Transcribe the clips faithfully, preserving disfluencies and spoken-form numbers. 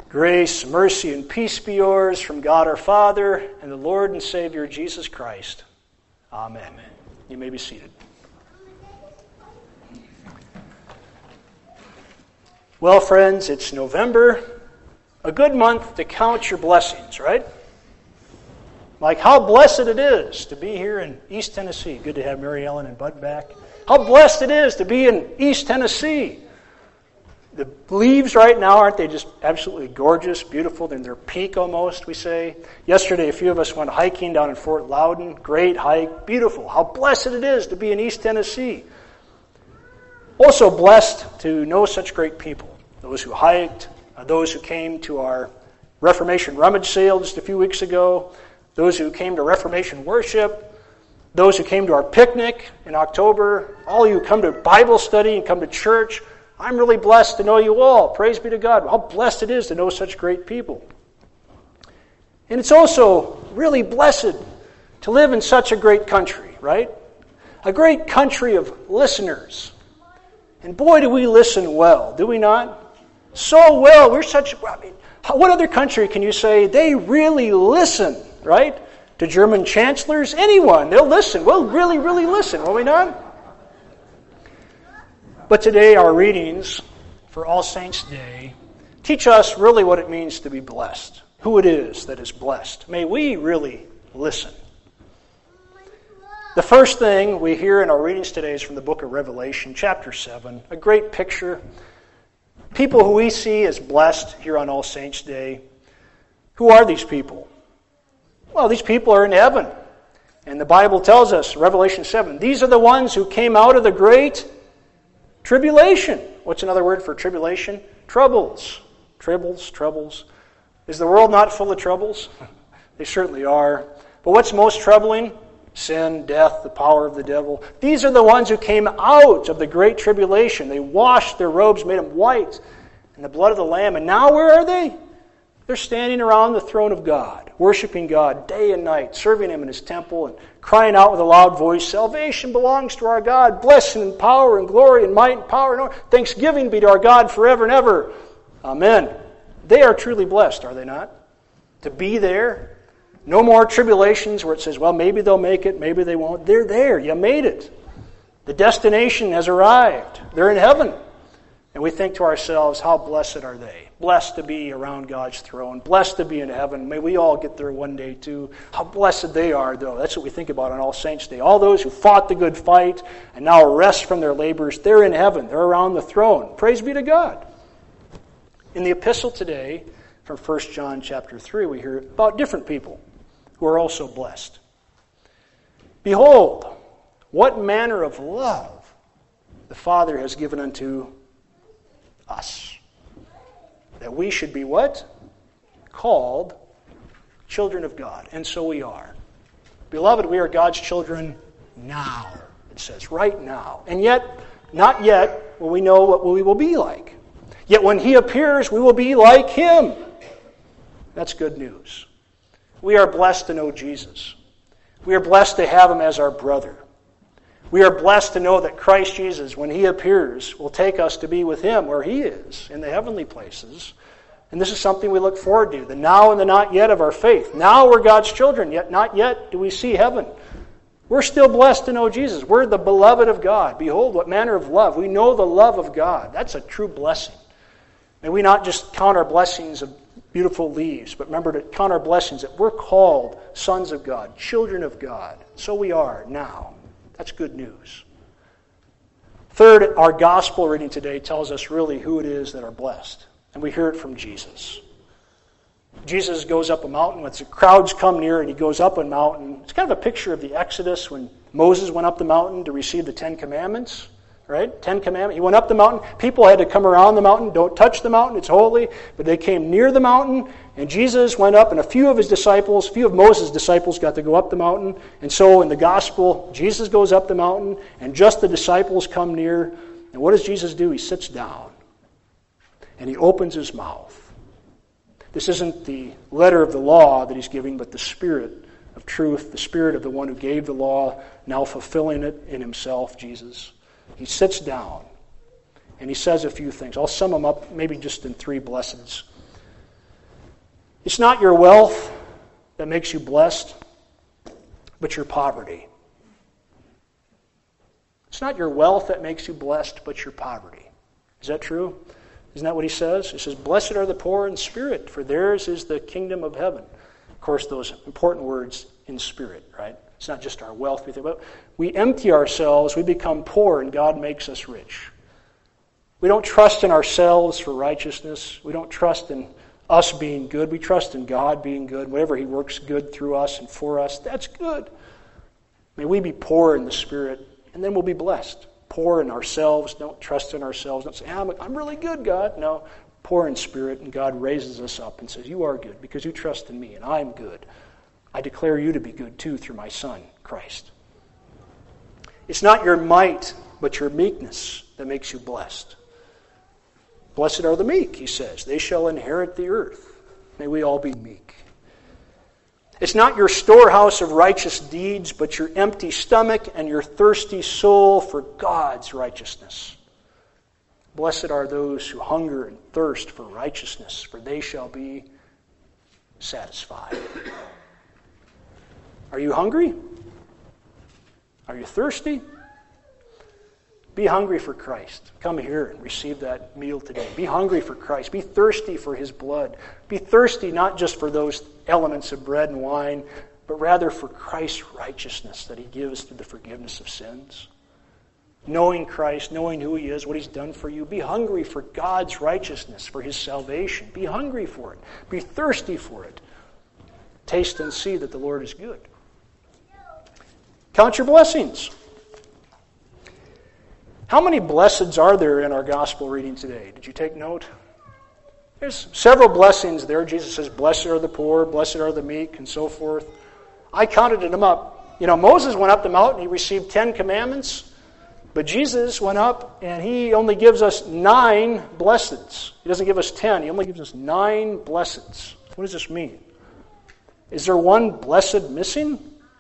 Grace, mercy, and peace be yours from God our Father and the Lord and Savior Jesus Christ. Amen. Amen. You may be seated. Well, friends, it's November. A good month to count your blessings, right? Like how blessed it is to be here in East Tennessee. Good to have Mary Ellen and Bud back. How blessed it is to be in East Tennessee. The leaves right now, aren't they just absolutely gorgeous, beautiful? They're in their peak almost, we say. Yesterday, a few of us went hiking down in Fort Loudon. Great hike, beautiful. How blessed it is to be in East Tennessee. Also blessed to know such great people. Those who hiked, those who came to our Reformation rummage sale just a few weeks ago, those who came to Reformation worship, those who came to our picnic in October, all of you who come to Bible study and come to church. I'm really blessed to know you all. Praise be to God. How blessed it is to know such great people. And it's also really blessed to live in such a great country, right? A great country of listeners. And boy, do we listen well, do we not? So well. We're such, I mean, what other country can you say they really listen, right? To German chancellors? Anyone. They'll listen. We'll really, really listen, will we not? But today our readings for All Saints' Day teach us really what it means to be blessed, who it is that is blessed. May we really listen. The first thing we hear in our readings today is from the book of Revelation, chapter seven, a great picture. People who we see as blessed here on All Saints' Day. Who are these people? Well, these people are in heaven. And the Bible tells us, Revelation seven, these are the ones who came out of the great tribulation. What's another word for tribulation? Troubles. Troubles, troubles. Is the world not full of troubles? They certainly are. But what's most troubling? Sin, death, the power of the devil. These are the ones who came out of the great tribulation. They washed their robes, made them white in the blood of the Lamb. And now where are they? They're standing around the throne of God, worshiping God day and night, serving Him in His temple, and crying out with a loud voice, salvation belongs to our God, blessing and power and glory and might and power and honor. Thanksgiving be to our God forever and ever. Amen. They are truly blessed, are they not? To be there. No more tribulations where it says, well, maybe they'll make it, maybe they won't. They're there. You made it. The destination has arrived. They're in heaven. And we think to ourselves, how blessed are they? Blessed to be around God's throne. Blessed to be in heaven. May we all get there one day too. How blessed they are, though. That's what we think about on All Saints' Day. All those who fought the good fight and now rest from their labors, they're in heaven. They're around the throne. Praise be to God. In the epistle today, from First John chapter three, we hear about different people who are also blessed. Behold, what manner of love the Father has given unto us, that we should be what? Called children of God. And so we are. Beloved, we are God's children now, it says, right now. And yet, not yet will we know what we will be like. Yet when He appears, we will be like Him. That's good news. We are blessed to know Jesus. We are blessed to have Him as our brother. We are blessed to know that Christ Jesus, when He appears, will take us to be with Him where He is, in the heavenly places. And this is something we look forward to, the now and the not yet of our faith. Now we're God's children, yet not yet do we see heaven. We're still blessed to know Jesus. We're the beloved of God. Behold, what manner of love. We know the love of God. That's a true blessing. May we not just count our blessings of beautiful leaves, but remember to count our blessings that we're called sons of God, children of God. So we are now. That's good news. Third, our gospel reading today tells us really who it is that are blessed. And we hear it from Jesus. Jesus goes up a mountain. When the crowds come near and He goes up a mountain, it's kind of a picture of the Exodus when Moses went up the mountain to receive the Ten Commandments. Right? Ten Commandments. He went up the mountain. People had to come around the mountain. Don't touch the mountain. It's holy. But they came near the mountain, and Jesus went up, and a few of His disciples, a few of Moses' disciples got to go up the mountain. And so in the gospel, Jesus goes up the mountain, and just the disciples come near. And what does Jesus do? He sits down, and He opens His mouth. This isn't the letter of the law that He's giving, but the Spirit of truth, the Spirit of the one who gave the law, now fulfilling it in Himself, Jesus. He sits down and He says a few things. I'll sum them up maybe just in three blessings. It's not your wealth that makes you blessed, but your poverty. It's not your wealth that makes you blessed, but your poverty. Is that true? Isn't that what he says? He says, blessed are the poor in spirit, for theirs is the kingdom of heaven. Of course, those important words, in spirit, right? It's not just our wealth we think about. We empty ourselves, we become poor, and God makes us rich. We don't trust in ourselves for righteousness. We don't trust in us being good. We trust in God being good. Whatever he works good through us and for us, that's good. May we be poor in the spirit, and then we'll be blessed. Poor in ourselves, don't trust in ourselves. Don't say, I'm, I'm really good, God. No, poor in spirit, and God raises us up and says, you are good because you trust in me, and I'm good. I declare you to be good too through my Son, Christ. It's not your might, but your meekness that makes you blessed. Blessed are the meek, he says. They shall inherit the earth. May we all be meek. It's not your storehouse of righteous deeds, but your empty stomach and your thirsty soul for God's righteousness. Blessed are those who hunger and thirst for righteousness, for they shall be satisfied. Are you hungry? Are you thirsty? Be hungry for Christ. Come here and receive that meal today. Be hungry for Christ. Be thirsty for his blood. Be thirsty not just for those elements of bread and wine, but rather for Christ's righteousness that he gives through the forgiveness of sins. Knowing Christ, knowing who he is, what he's done for you. Be hungry for God's righteousness, for his salvation. Be hungry for it. Be thirsty for it. Taste and see that the Lord is good. Count your blessings. How many blesseds are there in our gospel reading today? Did you take note? There's several blessings there. Jesus says, blessed are the poor, blessed are the meek, and so forth. I counted them up. You know, Moses went up the mountain, he received ten commandments, but Jesus went up and he only gives us nine blesseds. He doesn't give us ten, he only gives us nine blesseds. What does this mean? Is there one blessed missing?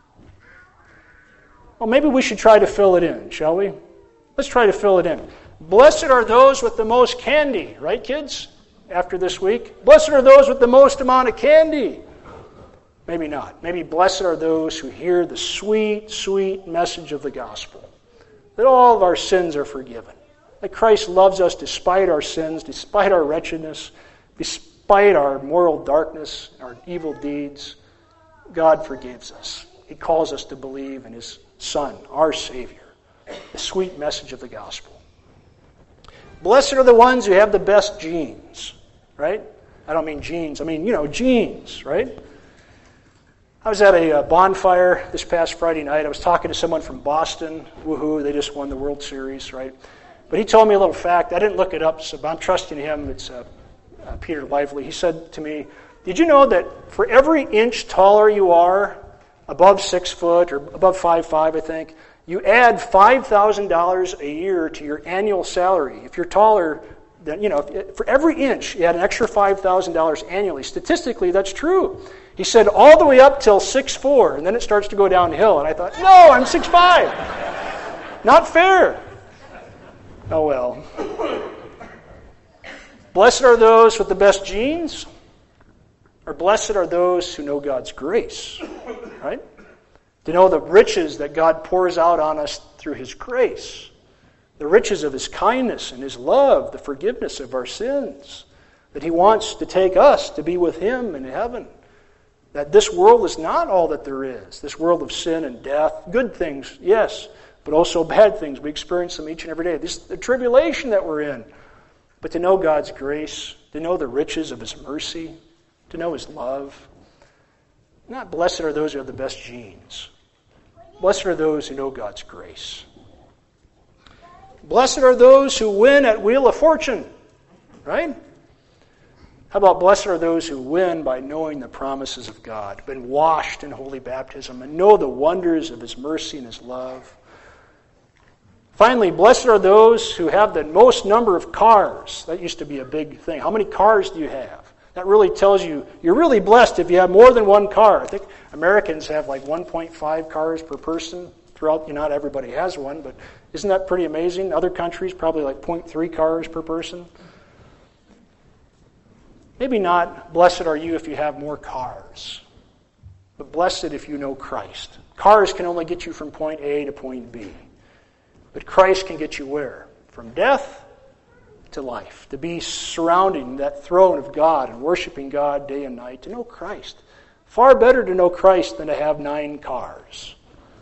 Well, maybe we should try to fill it in, shall we? Let's try to fill it in. Blessed are those with the most candy, right, kids? After this week. Blessed are those with the most amount of candy. Maybe not. Maybe blessed are those who hear the sweet, sweet message of the gospel. That all of our sins are forgiven. That Christ loves us despite our sins, despite our wretchedness, despite our moral darkness, our evil deeds. God forgives us. He calls us to believe in his Son, our Savior. The sweet message of the gospel. Blessed are the ones who have the best genes, right? I don't mean genes, I mean, you know, genes, right? I was at a bonfire this past Friday night. I was talking to someone from Boston. Woohoo, they just won the World Series, right? But he told me a little fact. I didn't look it up, so I'm trusting him. It's uh, uh, Peter Lively. He said to me, did you know that for every inch taller you are, above six foot, or above five five, I think, you add five thousand dollars a year to your annual salary. If you're taller, then, you know, for every inch, you add an extra five thousand dollars annually. Statistically, that's true. He said all the way up till six foot four, and then it starts to go downhill. And I thought, no, I'm six foot five. Not fair. Oh, well. Blessed are those with the best genes, or blessed are those who know God's grace, right? To know the riches that God pours out on us through his grace. The riches of his kindness and his love, the forgiveness of our sins. That he wants to take us to be with him in heaven. That this world is not all that there is. This world of sin and death. Good things, yes, but also bad things. We experience them each and every day. This is the tribulation that we're in. But to know God's grace, to know the riches of his mercy, to know his love. Not blessed are those who have the best genes. Blessed are those who know God's grace. Blessed are those who win at Wheel of Fortune. Right? How about blessed are those who win by knowing the promises of God, been washed in holy baptism, and know the wonders of his mercy and his love. Finally, blessed are those who have the most number of cars. That used to be a big thing. How many cars do you have? That really tells you, you're really blessed if you have more than one car. I think Americans have like one point five cars per person throughout, you know, not everybody has one, but isn't that pretty amazing? Other countries, probably like zero point three cars per person. Maybe not, blessed are you if you have more cars, but blessed if you know Christ. Cars can only get you from point A to point B. But Christ can get you where? From death to life. To be surrounding that throne of God and worshiping God day and night. To know Christ. Far better to know Christ than to have nine cars.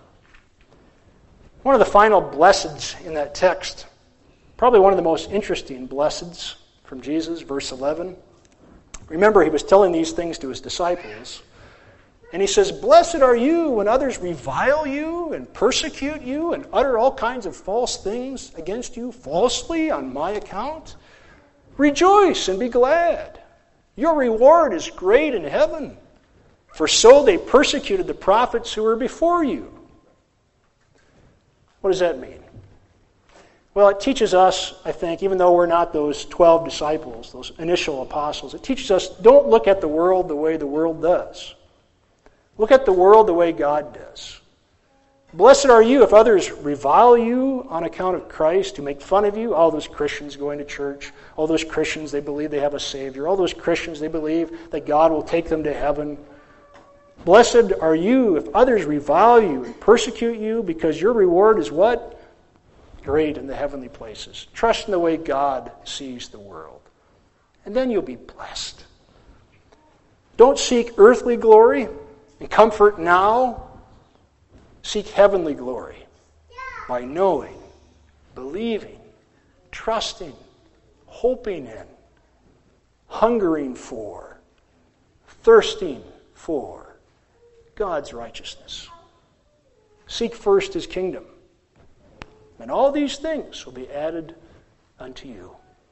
One of the final blesseds in that text, probably one of the most interesting blesseds from Jesus, verse eleven. Remember, he was telling these things to his disciples. And he says, blessed are you when others revile you and persecute you and utter all kinds of false things against you falsely on my account. Rejoice and be glad. Your reward is great in heaven. For so they persecuted the prophets who were before you. What does that mean? Well, it teaches us, I think, even though we're not those twelve disciples, those initial apostles, it teaches us don't look at the world the way the world does. Look at the world the way God does. Blessed are you if others revile you on account of Christ, who make fun of you. All those Christians going to church, all those Christians, they believe they have a Savior. All those Christians, they believe that God will take them to heaven. Blessed are you if others revile you and persecute you, because your reward is what? Great in the heavenly places. Trust in the way God sees the world. And then you'll be blessed. Don't seek earthly glory and comfort now. Seek heavenly glory by knowing, believing, trusting, hoping in, hungering for, thirsting for God's righteousness. Seek first his kingdom, and all these things will be added unto you.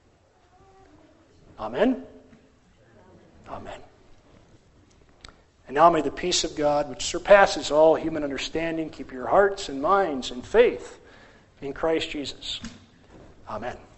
Amen? Amen. And now may the peace of God, which surpasses all human understanding, keep your hearts and minds in faith in Christ Jesus. Amen.